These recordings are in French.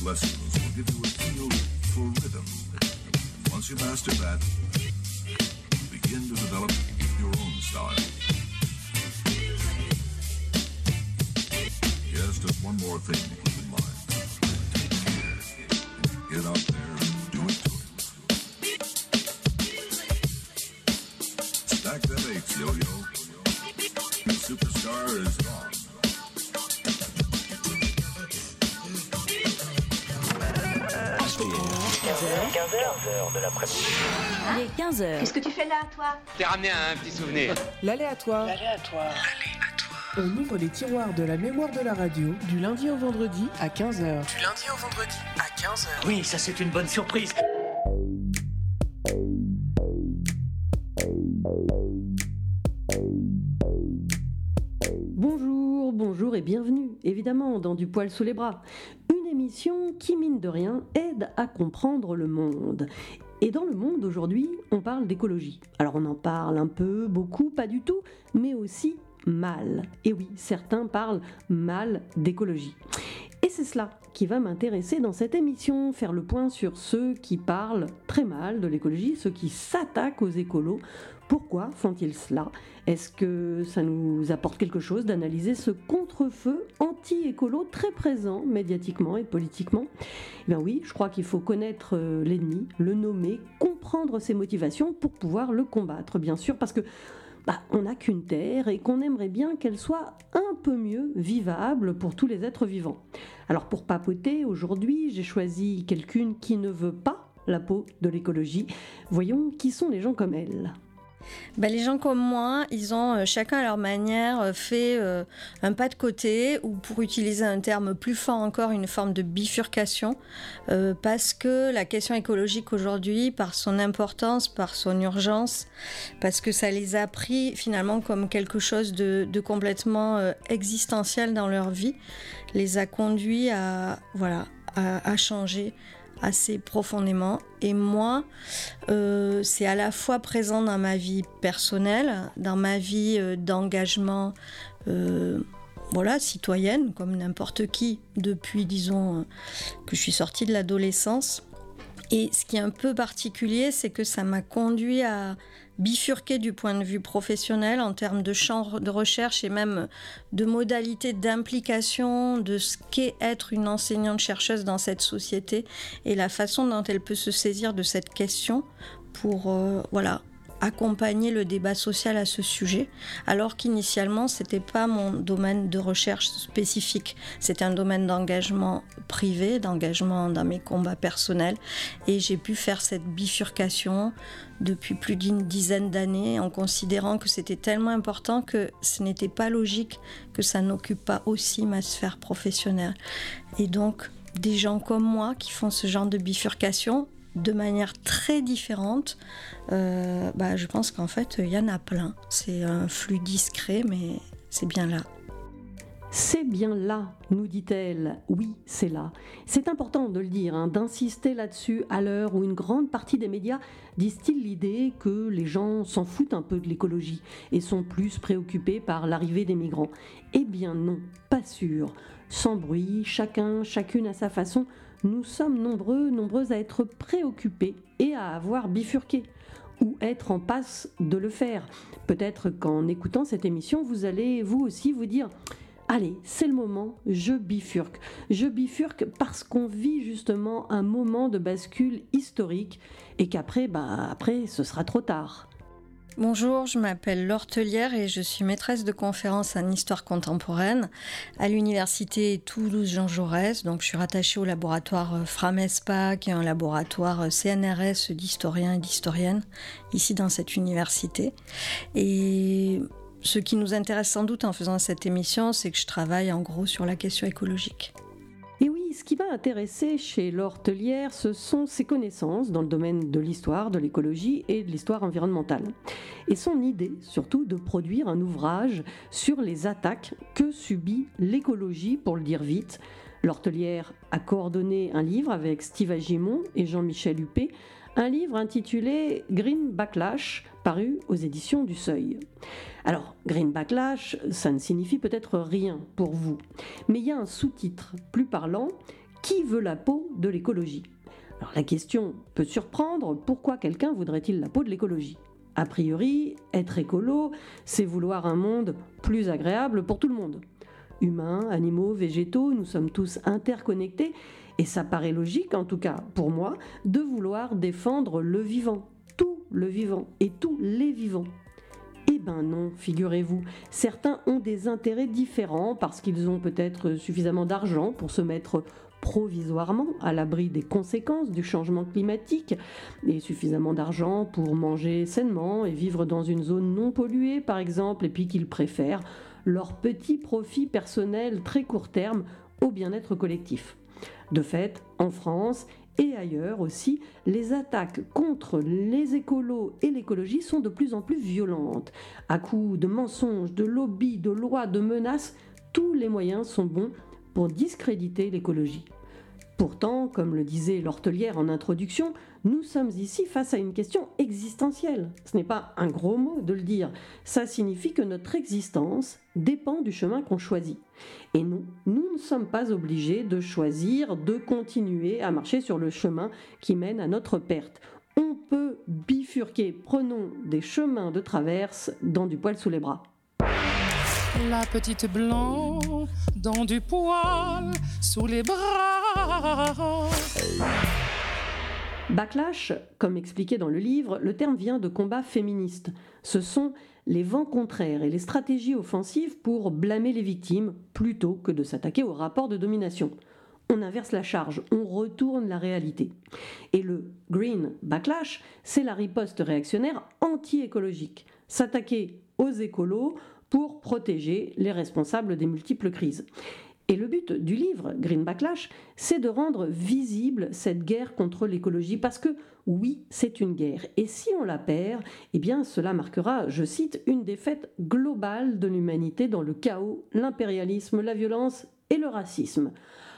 lessons will give you a feel for rhythm. Once you master that, begin to develop your own style. Yes, just one more thing to keep in mind. Take care. Get out there and do it to him. Stack them eights, yo-yo. The superstar is gone. HPR. 15h de l'après-midi. Il est 15h. Qu'est-ce que tu fais là, toi? T'es ramené un petit souvenir. L'aléatoire. On ouvre les tiroirs de la mémoire de la radio du lundi au vendredi à 15h. Oui, ça c'est une bonne surprise. Bonjour et bienvenue, évidemment, dans Du poil sous les bras. Une émission qui, mine de rien, aide à comprendre le monde. Et dans le monde, aujourd'hui, on parle d'écologie. Alors on en parle un peu, beaucoup, pas du tout, mais aussi mal. Et oui, certains parlent mal d'écologie. Et c'est cela qui va m'intéresser dans cette émission, faire le point sur ceux qui parlent très mal de l'écologie, ceux qui s'attaquent aux écolos. Pourquoi font-ils cela? Est-ce que ça nous apporte quelque chose d'analyser ce contre-feu anti-écolo très présent médiatiquement et politiquement? Eh bien oui, je crois qu'il faut connaître l'ennemi, le nommer, comprendre ses motivations pour pouvoir le combattre, bien sûr, parce que on n'a qu'une terre et qu'on aimerait bien qu'elle soit un peu mieux vivable pour tous les êtres vivants. Alors pour papoter, aujourd'hui, j'ai choisi quelqu'une qui ne veut pas la peau de l'écologie. Voyons qui sont les gens comme elle. Les gens comme moi, ils ont chacun à leur manière fait un pas de côté, ou pour utiliser un terme plus fort encore, une forme de bifurcation, parce que la question écologique aujourd'hui, par son importance, par son urgence, parce que ça les a pris finalement comme quelque chose de complètement existentiel dans leur vie, les a conduits à changer assez profondément. Et moi, c'est à la fois présent dans ma vie personnelle, dans ma vie d'engagement citoyenne, comme n'importe qui, depuis, disons, que je suis sortie de l'adolescence. Et ce qui est un peu particulier, c'est que ça m'a conduit à bifurquer du point de vue professionnel en termes de champ de recherche et même de modalités d'implication de ce qu'est être une enseignante-chercheuse dans cette société et la façon dont elle peut se saisir de cette question pour accompagner le débat social à ce sujet, alors qu'initialement, c'était pas mon domaine de recherche spécifique. C'était un domaine d'engagement privé, d'engagement dans mes combats personnels, et j'ai pu faire cette bifurcation depuis plus d'une dizaine d'années, en considérant que c'était tellement important que ce n'était pas logique que ça n'occupe pas aussi ma sphère professionnelle. Et donc, des gens comme moi qui font ce genre de bifurcation, de manière très différente, je pense qu'en fait, il y en a plein. C'est un flux discret, mais c'est bien là. C'est bien là, nous dit-elle. Oui, c'est là. C'est important de le dire, d'insister là-dessus à l'heure où une grande partie des médias distille l'idée que les gens s'en foutent un peu de l'écologie et sont plus préoccupés par l'arrivée des migrants. Eh bien non, pas sûr. Sans bruit, chacune à sa façon, nous sommes nombreuses à être préoccupés et à avoir bifurqué, ou être en passe de le faire. Peut-être qu'en écoutant cette émission, vous allez vous aussi vous dire « Allez, c'est le moment, je bifurque. Je bifurque parce qu'on vit justement un moment de bascule historique et qu'après, ce sera trop tard. » Bonjour, je m'appelle Laure Tellière et je suis maîtresse de conférences en histoire contemporaine à l'université Toulouse-Jean Jaurès. Donc, je suis rattachée au laboratoire Framespa, qui est un laboratoire CNRS d'historiens et d'historiennes, ici dans cette université. Et ce qui nous intéresse sans doute en faisant cette émission, c'est que je travaille en gros sur la question écologique. Et oui, ce qui m'a intéressé chez Laure Tellière, ce sont ses connaissances dans le domaine de l'histoire, de l'écologie et de l'histoire environnementale. Et son idée, surtout, de produire un ouvrage sur les attaques que subit l'écologie, pour le dire vite. Laure Tellière a coordonné un livre avec Steve Agimon et Jean-Michel Huppé, un livre intitulé Green Backlash, paru aux éditions du Seuil. Alors, Green Backlash, ça ne signifie peut-être rien pour vous, mais il y a un sous-titre plus parlant Qui veut la peau de l'écologie ? Alors la question peut surprendre, pourquoi quelqu'un voudrait-il la peau de l'écologie ? A priori, être écolo, c'est vouloir un monde plus agréable pour tout le monde. Humains, animaux, végétaux, nous sommes tous interconnectés et ça paraît logique, en tout cas pour moi, de vouloir défendre le vivant, tout le vivant et tous les vivants. Eh ben non, figurez-vous, certains ont des intérêts différents parce qu'ils ont peut-être suffisamment d'argent pour se mettre provisoirement à l'abri des conséquences du changement climatique et suffisamment d'argent pour manger sainement et vivre dans une zone non polluée par exemple, et puis qu'ils préfèrent leur petit profit personnel très court terme au bien-être collectif. De fait, en France et ailleurs aussi, les attaques contre les écolos et l'écologie sont de plus en plus violentes. À coups de mensonges, de lobbies, de lois, de menaces, tous les moyens sont bons pour discréditer l'écologie. Pourtant, comme le disait l'Hortelière en introduction, nous sommes ici face à une question existentielle. Ce n'est pas un gros mot de le dire. Ça signifie que notre existence dépend du chemin qu'on choisit. Et nous ne sommes pas obligés de choisir, de continuer à marcher sur le chemin qui mène à notre perte. On peut bifurquer, prenons des chemins de traverse dans du poil sous les bras. La petite blanc dans du poil sous les bras. Backlash, comme expliqué dans le livre, le terme vient de combats féministes. Ce sont les vents contraires et les stratégies offensives pour blâmer les victimes plutôt que de s'attaquer au rapport de domination. On inverse la charge, on retourne la réalité. Et le Green Backlash, c'est la riposte réactionnaire anti-écologique. S'attaquer aux écolos pour protéger les responsables des multiples crises. Et le but du livre, Green Backlash, c'est de rendre visible cette guerre contre l'écologie, parce que oui, c'est une guerre. Et si on la perd, eh bien cela marquera, je cite, une défaite globale de l'humanité dans le chaos, l'impérialisme, la violence et le racisme.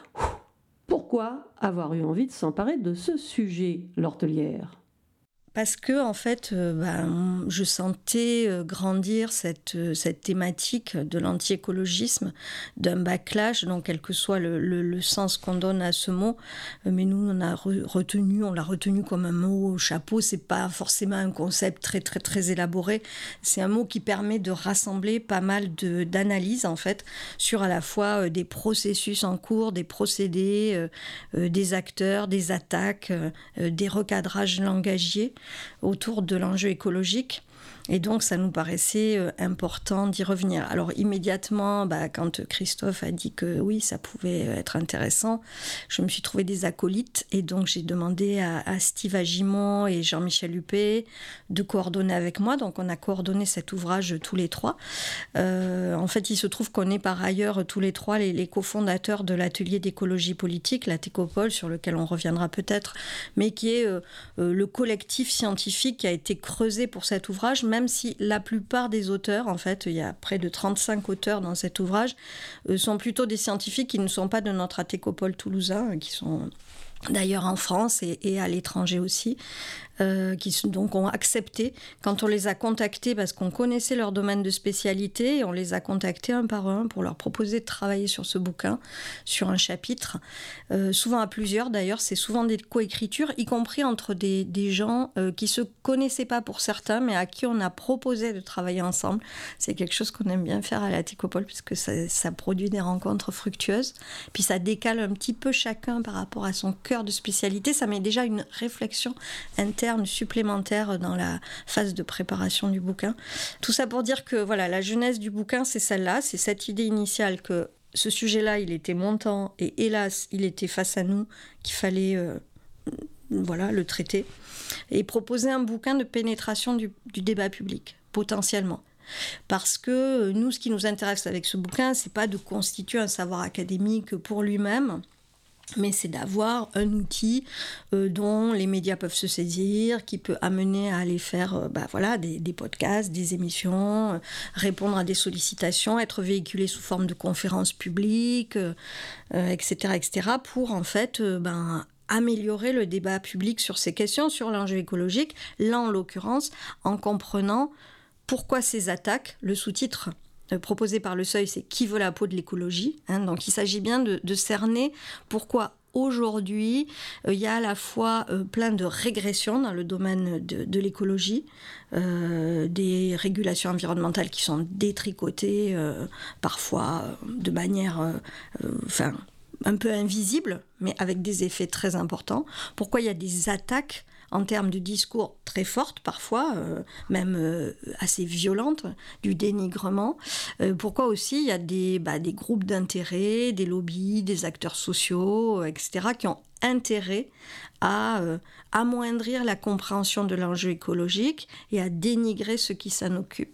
Pourquoi avoir eu envie de s'emparer de ce sujet, l'Hortelière ? Parce que, en fait, je sentais grandir cette thématique de l'anti-écologisme, d'un backlash, donc quel que soit le sens qu'on donne à ce mot. Mais nous, on l'a retenu comme un mot au chapeau. C'est pas forcément un concept très, très, très élaboré. C'est un mot qui permet de rassembler pas mal d'analyses, en fait, sur à la fois des processus en cours, des procédés, des acteurs, des attaques, des recadrages langagiers autour de l'enjeu écologique. Et donc, ça nous paraissait important d'y revenir. Alors, immédiatement, quand Christophe a dit que oui, ça pouvait être intéressant, je me suis trouvé des acolytes. Et donc, j'ai demandé à Steve Agimon et Jean-Michel Huppé de coordonner avec moi. Donc, on a coordonné cet ouvrage tous les trois. En fait, il se trouve qu'on est par ailleurs tous les trois les cofondateurs de l'atelier d'écologie politique, la Técopole, sur lequel on reviendra peut-être, mais qui est le collectif scientifique qui a été creusé pour cet ouvrage, même si la plupart des auteurs, en fait, il y a près de 35 auteurs dans cet ouvrage, sont plutôt des scientifiques qui ne sont pas de notre Técopole toulousain, qui sont d'ailleurs en France et à l'étranger aussi, qui donc ont accepté, quand on les a contactés, parce qu'on connaissait leur domaine de spécialité, et on les a contactés un par un pour leur proposer de travailler sur ce bouquin, sur un chapitre, souvent à plusieurs d'ailleurs, c'est souvent des coécritures, y compris entre des gens qui ne se connaissaient pas pour certains, mais à qui on a proposé de travailler ensemble. C'est quelque chose qu'on aime bien faire à la Técopole, puisque ça produit des rencontres fructueuses, puis ça décale un petit peu chacun par rapport à son cœur de spécialité, ça met déjà une réflexion interne supplémentaire dans la phase de préparation du bouquin. Tout ça pour dire que voilà, la genèse du bouquin, c'est celle-là, c'est cette idée initiale que ce sujet-là, il était montant et hélas, il était face à nous, qu'il fallait le traiter et proposer un bouquin de pénétration du débat public, potentiellement. Parce que nous, ce qui nous intéresse avec ce bouquin, c'est pas de constituer un savoir académique pour lui-même, mais c'est d'avoir un outil dont les médias peuvent se saisir, qui peut amener à aller faire des podcasts, des émissions, répondre à des sollicitations, être véhiculé sous forme de conférences publiques, etc., pour en fait améliorer le débat public sur ces questions, sur l'enjeu écologique, là en l'occurrence, en comprenant pourquoi ces attaques, le sous-titre proposé par Le Seuil, c'est « Qui veut la peau de l'écologie ?» Donc il s'agit bien de cerner pourquoi aujourd'hui, il y a à la fois plein de régressions dans le domaine de l'écologie, des régulations environnementales qui sont détricotées, parfois de manière un peu invisible, mais avec des effets très importants. Pourquoi il y a des attaques en termes de discours très fortes, parfois, même assez violentes, du dénigrement. Pourquoi aussi il y a des groupes d'intérêt, des lobbies, des acteurs sociaux, etc., qui ont intérêt à amoindrir la compréhension de l'enjeu écologique et à dénigrer ceux qui s'en occupent.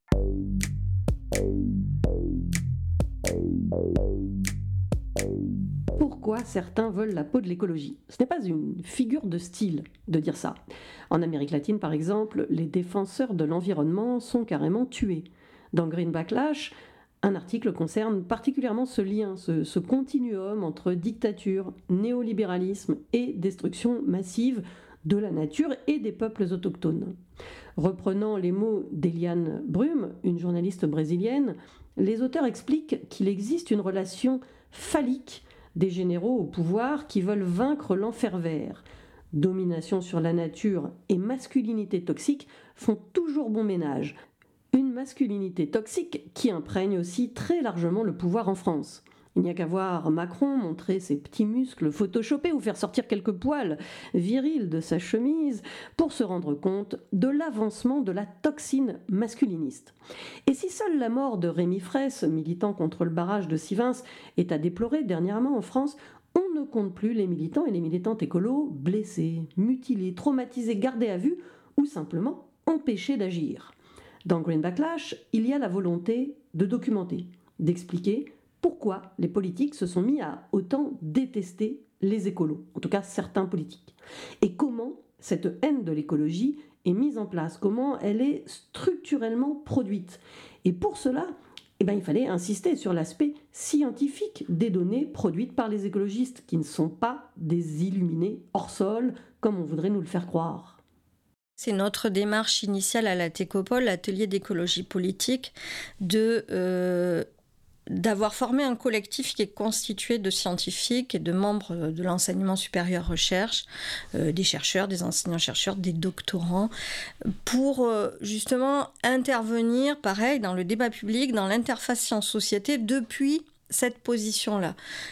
Pourquoi certains veulent la peau de l'écologie ? Ce n'est pas une figure de style de dire ça. En Amérique latine, par exemple, les défenseurs de l'environnement sont carrément tués. Dans Green Backlash, un article concerne particulièrement ce lien, ce continuum entre dictature, néolibéralisme et destruction massive de la nature et des peuples autochtones. Reprenant les mots d'Eliane Brum, une journaliste brésilienne, les auteurs expliquent qu'il existe une relation phallique des généraux au pouvoir qui veulent vaincre l'enfer vert. Domination sur la nature et masculinité toxique font toujours bon ménage. Une masculinité toxique qui imprègne aussi très largement le pouvoir en France. Il n'y a qu'à voir Macron montrer ses petits muscles photoshopés ou faire sortir quelques poils virils de sa chemise pour se rendre compte de l'avancement de la toxine masculiniste. Et si seule la mort de Rémi Fraisse, militant contre le barrage de Sivens, est à déplorer dernièrement en France, on ne compte plus les militants et les militantes écolos blessés, mutilés, traumatisés, gardés à vue ou simplement empêchés d'agir. Dans Green Backlash, il y a la volonté de documenter, d'expliquer pourquoi les politiques se sont mis à autant détester les écolos, en tout cas certains politiques. Et comment cette haine de l'écologie est mise en place, comment elle est structurellement produite. Et pour cela, il fallait insister sur l'aspect scientifique des données produites par les écologistes, qui ne sont pas des illuminés hors sol, comme on voudrait nous le faire croire. C'est notre démarche initiale à la Técopole, l'atelier d'écologie politique, d'avoir formé un collectif qui est constitué de scientifiques et de membres de l'enseignement supérieur recherche, des chercheurs, des enseignants-chercheurs, des doctorants, pour justement intervenir, pareil, dans le débat public, dans l'interface science-société, depuis cette position-là.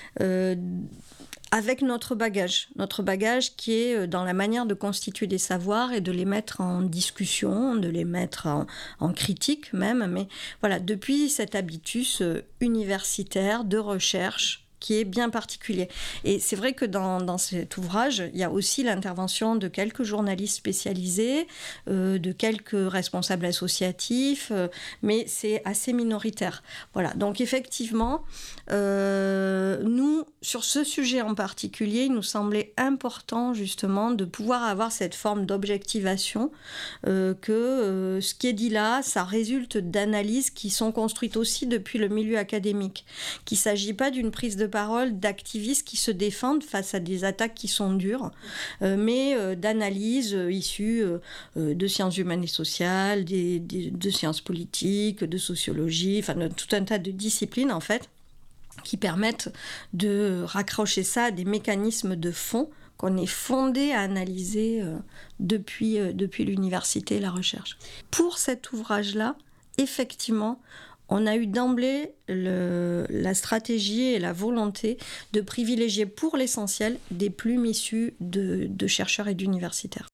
Avec notre bagage qui est dans la manière de constituer des savoirs et de les mettre en discussion, de les mettre en critique même, mais voilà, depuis cet habitus universitaire de recherche qui est bien particulier. Et c'est vrai que dans cet ouvrage, il y a aussi l'intervention de quelques journalistes spécialisés, de quelques responsables associatifs, mais c'est assez minoritaire. Voilà, donc effectivement, nous, sur ce sujet en particulier, il nous semblait important justement de pouvoir avoir cette forme d'objectivation, que ce qui est dit là, ça résulte d'analyses qui sont construites aussi depuis le milieu académique, qu'il ne s'agit pas d'une prise de parole d'activistes qui se défendent face à des attaques qui sont dures, mais d'analyses issues de sciences humaines et sociales, de sciences politiques, de sociologie, enfin de tout un tas de disciplines en fait, qui permettent de raccrocher ça à des mécanismes de fond qu'on est fondé à analyser depuis l'université et la recherche. Pour cet ouvrage-là, effectivement, on a eu d'emblée la stratégie et la volonté de privilégier pour l'essentiel des plumes issues de chercheurs et d'universitaires.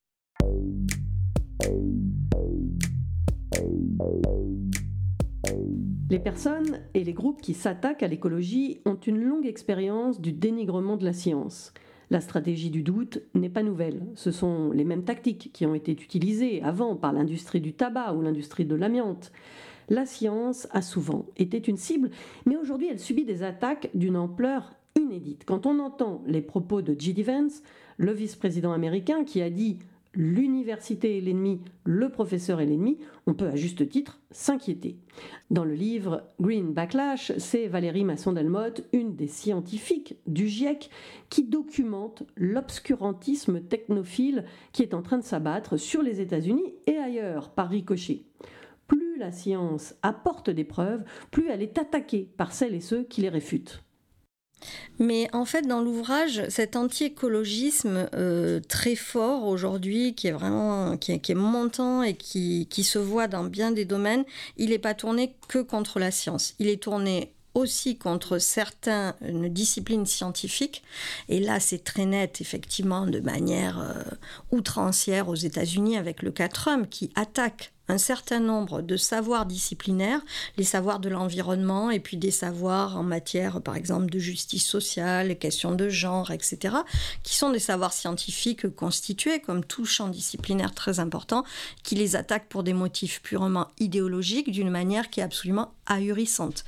Les personnes et les groupes qui s'attaquent à l'écologie ont une longue expérience du dénigrement de la science. La stratégie du doute n'est pas nouvelle. Ce sont les mêmes tactiques qui ont été utilisées avant par l'industrie du tabac ou l'industrie de l'amiante. La science a souvent été une cible, mais aujourd'hui elle subit des attaques d'une ampleur inédite. Quand on entend les propos de J.D. Vance, le vice-président américain qui a dit « l'université est l'ennemi, le professeur est l'ennemi », on peut à juste titre s'inquiéter. Dans le livre Green Backlash, c'est Valérie Masson-Delmotte, une des scientifiques du GIEC, qui documente l'obscurantisme technophile qui est en train de s'abattre sur les États-Unis et ailleurs par ricochet. Plus la science apporte des preuves, plus elle est attaquée par celles et ceux qui les réfutent. Mais en fait, dans l'ouvrage, cet anti-écologisme très fort aujourd'hui, qui est vraiment qui est montant et qui se voit dans bien des domaines, il n'est pas tourné que contre la science. Il est tourné aussi contre certaines disciplines scientifiques. Et là, c'est très net, effectivement, de manière outrancière aux États-Unis avec le cas Trump, qui attaque un certain nombre de savoirs disciplinaires, les savoirs de l'environnement et puis des savoirs en matière, par exemple, de justice sociale, les questions de genre, etc., qui sont des savoirs scientifiques constitués comme tout champ disciplinaire très important, qui les attaquent pour des motifs purement idéologiques d'une manière qui est absolument ahurissante,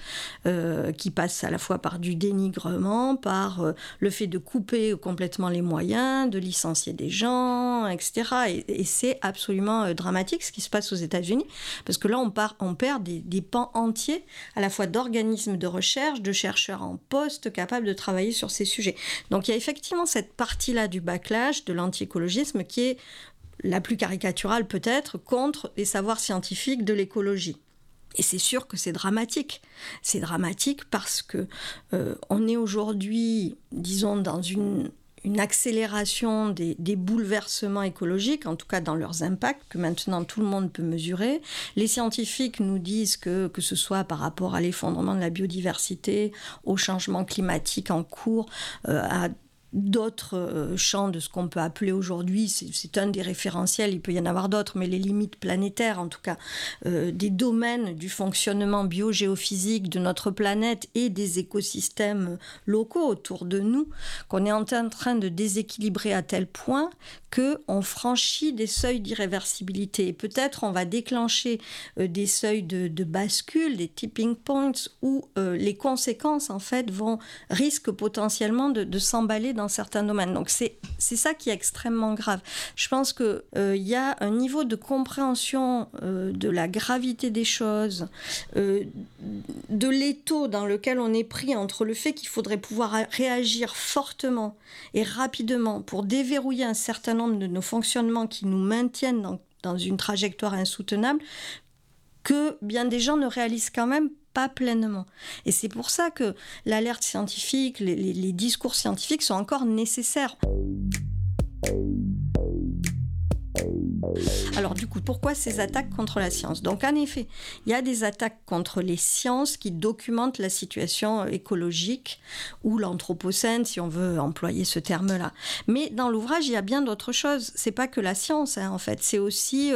qui passe à la fois par du dénigrement, par le fait de couper complètement les moyens, de licencier des gens, etc. Et c'est absolument dramatique ce qui se passe aux États-Unis, parce que là, on perd des pans entiers, à la fois d'organismes de recherche, de chercheurs en poste capables de travailler sur ces sujets. Donc il y a effectivement cette partie-là du backlash, de l'anti-écologisme, qui est la plus caricaturale peut-être, contre les savoirs scientifiques de l'écologie. Et c'est sûr que c'est dramatique. C'est dramatique parce que on est aujourd'hui, disons, dans une accélération des bouleversements écologiques, en tout cas dans leurs impacts, que maintenant tout le monde peut mesurer. Les scientifiques nous disent que ce soit par rapport à l'effondrement de la biodiversité, au changement climatique en cours, à d'autres champs de ce qu'on peut appeler aujourd'hui, c'est un des référentiels, il peut y en avoir d'autres, mais les limites planétaires, en tout cas, des domaines du fonctionnement biogéophysique de notre planète et des écosystèmes locaux autour de nous, qu'on est en train de déséquilibrer à tel point qu'on franchit des seuils d'irréversibilité. Et peut-être on va déclencher des seuils de bascule, des tipping points, où les conséquences, en fait, risquent potentiellement de s'emballer dans certains domaines. Donc c'est ça qui est extrêmement grave. Je pense qu'il y a un niveau de compréhension de la gravité des choses, de l'étau dans lequel on est pris entre le fait qu'il faudrait pouvoir réagir fortement et rapidement pour déverrouiller un certain nombre de nos fonctionnements qui nous maintiennent dans une trajectoire insoutenable, que bien des gens ne réalisent quand même pas pleinement. Et c'est pour ça que l'alerte scientifique, les discours scientifiques sont encore nécessaires. Alors du coup, pourquoi ces attaques contre la science ? Donc en effet, il y a des attaques contre les sciences qui documentent la situation écologique ou l'anthropocène, si on veut employer ce terme-là. Mais dans l'ouvrage, il y a bien d'autres choses. C'est pas que la science, en fait. C'est aussi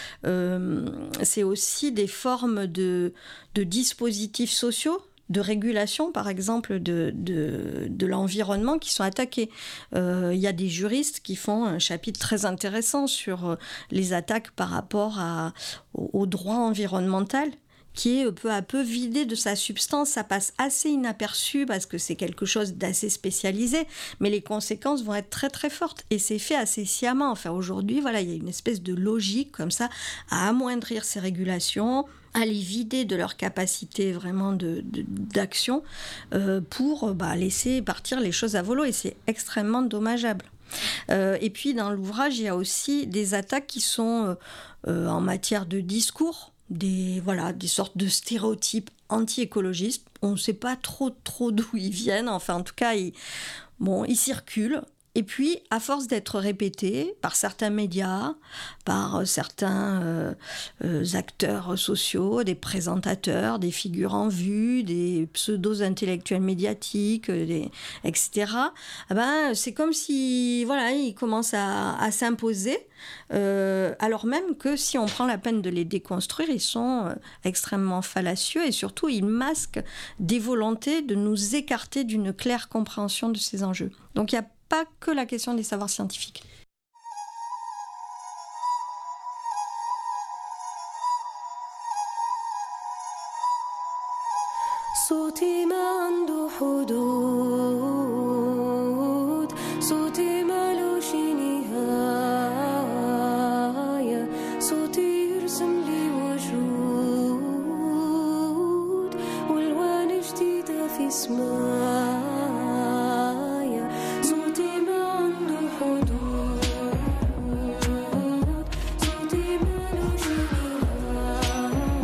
des formes de dispositifs sociaux, de régulation, par exemple, de l'environnement qui sont attaqués. Il y a des juristes qui font un chapitre très intéressant sur les attaques par rapport au droit environnemental, qui est peu à peu vidé de sa substance. Ça passe assez inaperçu parce que c'est quelque chose d'assez spécialisé, mais les conséquences vont être très très fortes. Et c'est fait assez sciemment. Enfin, aujourd'hui, voilà, il y a une espèce de logique comme ça à amoindrir ces régulations, à les vider de leur capacité vraiment d'action pour laisser partir les choses à volo. Et c'est extrêmement dommageable. Et puis, dans l'ouvrage, il y a aussi des attaques qui sont en matière de discours, des sortes de stéréotypes anti-écologistes. On ne sait pas trop d'où ils viennent. Enfin, en tout cas, ils circulent. Et puis, à force d'être répétés par certains médias, par certains acteurs sociaux, des présentateurs, des figures en vue, des pseudo-intellectuels médiatiques, etc., c'est comme si, ils commencent à s'imposer, alors même que si on prend la peine de les déconstruire, ils sont extrêmement fallacieux et surtout, ils masquent des volontés de nous écarter d'une claire compréhension de ces enjeux. Donc, il n'y a pas que la question des savoirs scientifiques. صوتي ما عنده حدود صوتي مالوش نهاية صوتي يرسم لي وجود والوان جديدة في سمايا صوتي ما عنده حدود صوتي مالوش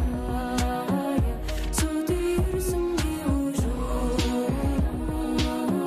نهاية صوتي يرسم لي وجود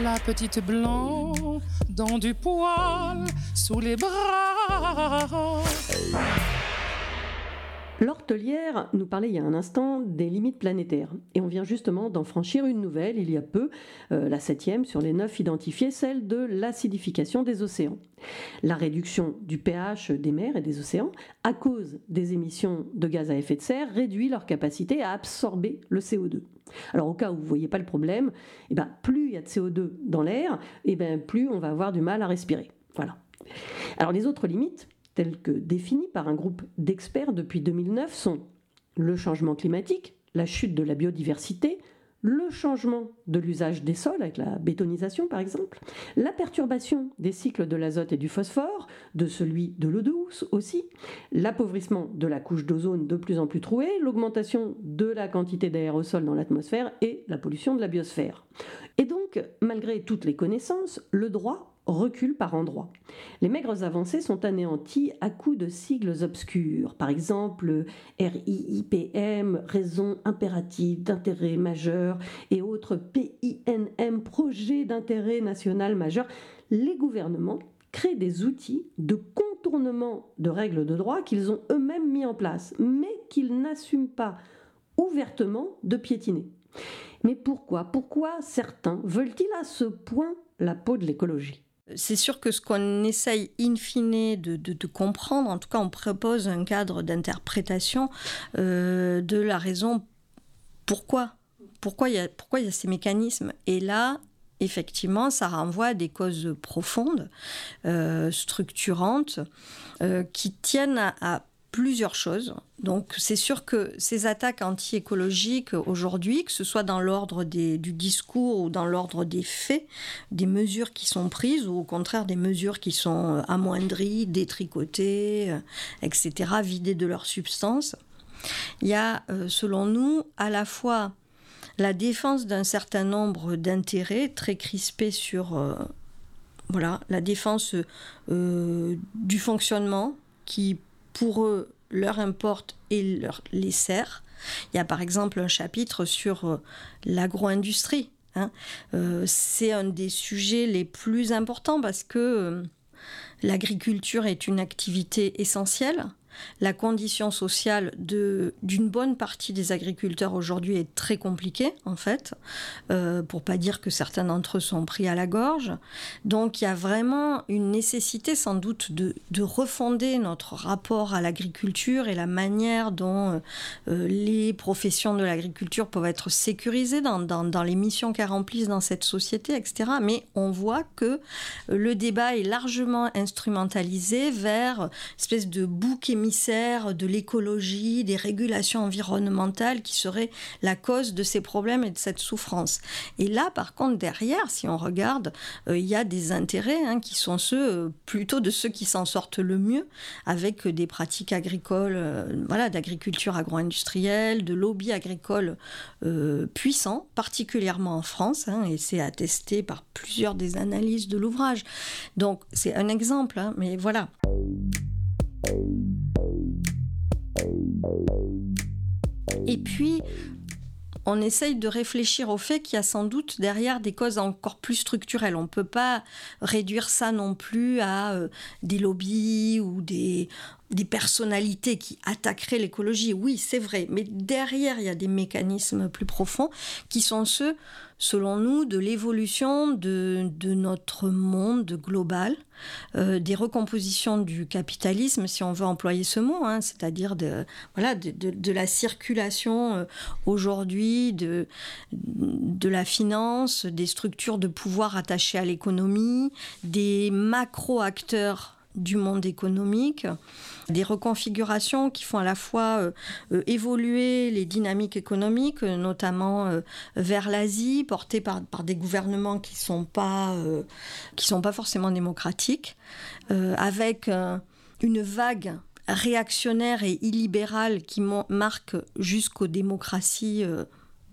La petite blanc dans du poil sous les bras. L'hortelière nous parlait il y a un instant des limites planétaires. Et on vient justement d'en franchir une nouvelle il y a peu, la 7e sur les 9 identifiées, celle de l'acidification des océans. La réduction du pH des mers et des océans, à cause des émissions de gaz à effet de serre, réduit leur capacité à absorber le CO2. Alors au cas où vous ne voyez pas le problème, plus il y a de CO2 dans l'air, plus on va avoir du mal à respirer. Voilà. Alors les autres limites, telles que définies par un groupe d'experts depuis 2009, sont le changement climatique, la chute de la biodiversité, le changement de l'usage des sols avec la bétonisation par exemple, la perturbation des cycles de l'azote et du phosphore, de celui de l'eau douce aussi, l'appauvrissement de la couche d'ozone de plus en plus trouée, l'augmentation de la quantité d'aérosols dans l'atmosphère et la pollution de la biosphère. Et donc, malgré toutes les connaissances, le droit recule par endroits. Les maigres avancées sont anéanties à coups de sigles obscurs, par exemple RIIPM, raison impérative d'intérêt majeur, et autres PINM, projet d'intérêt national majeur. Les gouvernements créent des outils de contournement de règles de droit qu'ils ont eux-mêmes mis en place, mais qu'ils n'assument pas ouvertement de piétiner. Mais pourquoi certains veulent-ils à ce point la peau de l'écologie ? C'est sûr que ce qu'on essaye in fine de comprendre, en tout cas on propose un cadre d'interprétation de la raison pourquoi il y a ces mécanismes. Et là, effectivement, ça renvoie à des causes profondes, structurantes, qui tiennent à plusieurs choses. Donc c'est sûr que ces attaques anti-écologiques aujourd'hui, que ce soit dans l'ordre du discours ou dans l'ordre des faits, des mesures qui sont prises ou au contraire des mesures qui sont amoindries, détricotées, etc., vidées de leur substance, il y a selon nous à la fois la défense d'un certain nombre d'intérêts très crispés sur la défense du fonctionnement qui pour eux leur importe et les sert. Il y a par exemple un chapitre sur l'agro-industrie. C'est un des sujets les plus importants parce que l'agriculture est une activité essentielle. La condition sociale d'une bonne partie des agriculteurs aujourd'hui est très compliquée, en fait, pour pas dire que certains d'entre eux sont pris à la gorge. Donc il y a vraiment une nécessité sans doute de refonder notre rapport à l'agriculture et la manière dont les professions de l'agriculture peuvent être sécurisées dans les missions qu'elles remplissent dans cette société, etc. Mais on voit que le débat est largement instrumentalisé vers une espèce de bouc émissaire de l'écologie, des régulations environnementales qui seraient la cause de ces problèmes et de cette souffrance. Et là, par contre, derrière, si on regarde, il y a des intérêts qui sont ceux plutôt de ceux qui s'en sortent le mieux, avec des pratiques agricoles, d'agriculture agro-industrielle, de lobby agricole puissants, particulièrement en France, et c'est attesté par plusieurs des analyses de l'ouvrage. Donc, c'est un exemple, mais voilà. Et puis, on essaye de réfléchir au fait qu'il y a sans doute derrière des causes encore plus structurelles. On ne peut pas réduire ça non plus à des lobbies ou des personnalités qui attaqueraient l'écologie. Oui, c'est vrai, mais derrière, il y a des mécanismes plus profonds qui sont ceux, selon nous, de l'évolution de notre monde global, des recompositions du capitalisme, si on veut employer ce mot, c'est-à-dire de la circulation aujourd'hui, de la finance, des structures de pouvoir attachées à l'économie, des macro-acteurs du monde économique, des reconfigurations qui font à la fois évoluer les dynamiques économiques, notamment vers l'Asie, portées par des gouvernements qui sont pas forcément démocratiques, avec une vague réactionnaire et illibérale qui marque jusqu'aux démocraties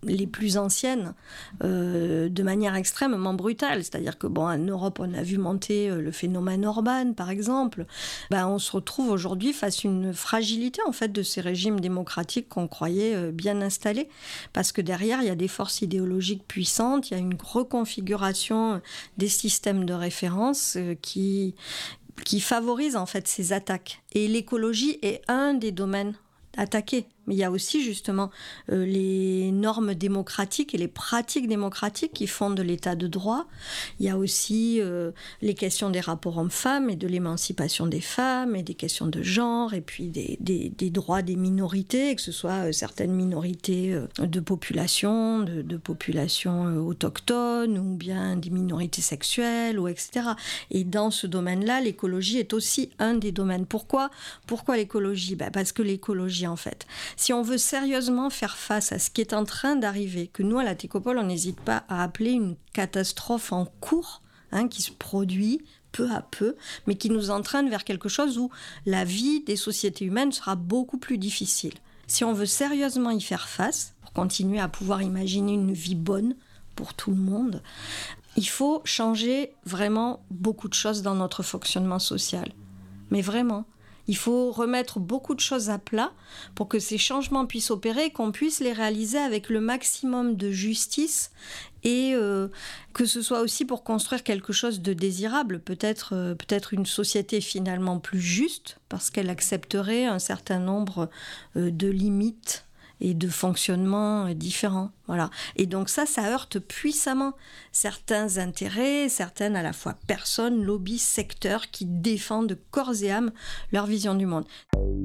les plus anciennes de manière extrêmement brutale. C'est-à-dire que, en Europe, on a vu monter le phénomène Orban, par exemple. On se retrouve aujourd'hui face à une fragilité, en fait, de ces régimes démocratiques qu'on croyait bien installés. Parce que derrière, il y a des forces idéologiques puissantes, il y a une reconfiguration des systèmes de référence qui favorise, en fait, ces attaques. Et l'écologie est un des domaines attaqués. Mais il y a aussi justement les normes démocratiques et les pratiques démocratiques qui fondent l'état de droit. Il y a aussi les questions des rapports hommes-femmes et de l'émancipation des femmes et des questions de genre et puis des droits des minorités, que ce soit certaines minorités de population, de population autochtone ou bien des minorités sexuelles, ou etc. Et dans ce domaine-là, l'écologie est aussi un des domaines. Pourquoi l'écologie ? Parce que l'écologie, en fait, si on veut sérieusement faire face à ce qui est en train d'arriver, que nous, à la Técopole, on n'hésite pas à appeler une catastrophe en cours, qui se produit peu à peu, mais qui nous entraîne vers quelque chose où la vie des sociétés humaines sera beaucoup plus difficile. Si on veut sérieusement y faire face, pour continuer à pouvoir imaginer une vie bonne pour tout le monde, il faut changer vraiment beaucoup de choses dans notre fonctionnement social. Mais vraiment. Il faut remettre beaucoup de choses à plat pour que ces changements puissent opérer et qu'on puisse les réaliser avec le maximum de justice et que ce soit aussi pour construire quelque chose de désirable, peut-être une société finalement plus juste parce qu'elle accepterait un certain nombre de limites et de fonctionnements différents. Voilà. Et donc ça heurte puissamment certains intérêts, certaines à la fois personnes, lobbies, secteurs qui défendent corps et âme leur vision du monde.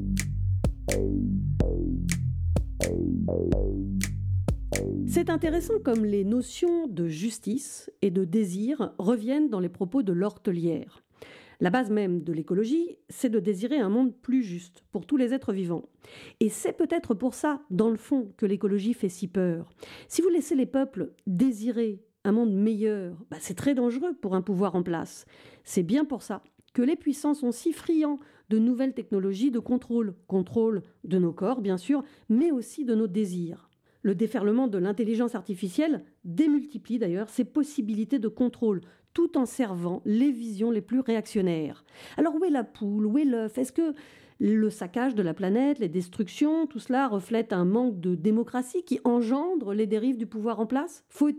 C'est intéressant comme les notions de justice et de désir reviennent dans les propos de l'Hortelière. La base même de l'écologie, c'est de désirer un monde plus juste pour tous les êtres vivants. Et c'est peut-être pour ça, dans le fond, que l'écologie fait si peur. Si vous laissez les peuples désirer un monde meilleur, c'est très dangereux pour un pouvoir en place. C'est bien pour ça que les puissants sont si friands de nouvelles technologies de contrôle. Contrôle de nos corps, bien sûr, mais aussi de nos désirs. Le déferlement de l'intelligence artificielle démultiplie d'ailleurs ces possibilités de contrôle, tout en servant les visions les plus réactionnaires. Alors où est la poule ? Où est l'œuf ? Est-ce que le saccage de la planète, les destructions, tout cela reflète un manque de démocratie qui engendre les dérives du pouvoir en place ? Faut